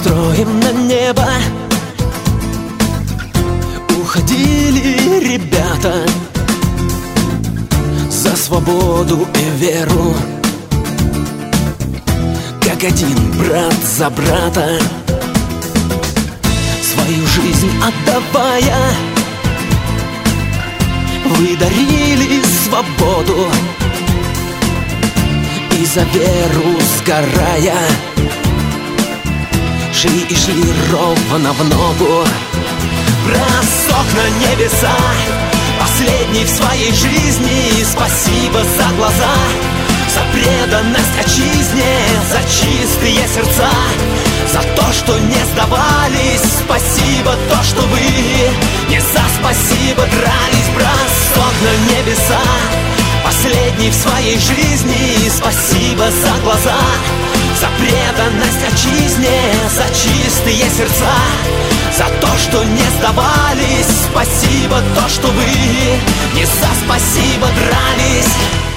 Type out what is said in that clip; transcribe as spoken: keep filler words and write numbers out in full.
строим на небо. Уходили ребята за свободу и веру, как один брат за брата, свою жизнь отдавая. Вы дарили свободу и за веру сгорая, шли и шли ровно в ногу. Бросок на небеса, последний в своей жизни. Спасибо за глаза, за преданность отчизне, за чистые сердца, за то, что не сдавались. Спасибо, то, что вы не за спасибо дрались. Бросок на небеса, последний в своей жизни. Спасибо за глаза, за преданность отчизне, за чистые сердца, за то, что не сдавались. Спасибо, то, что вы не за спасибо дрались.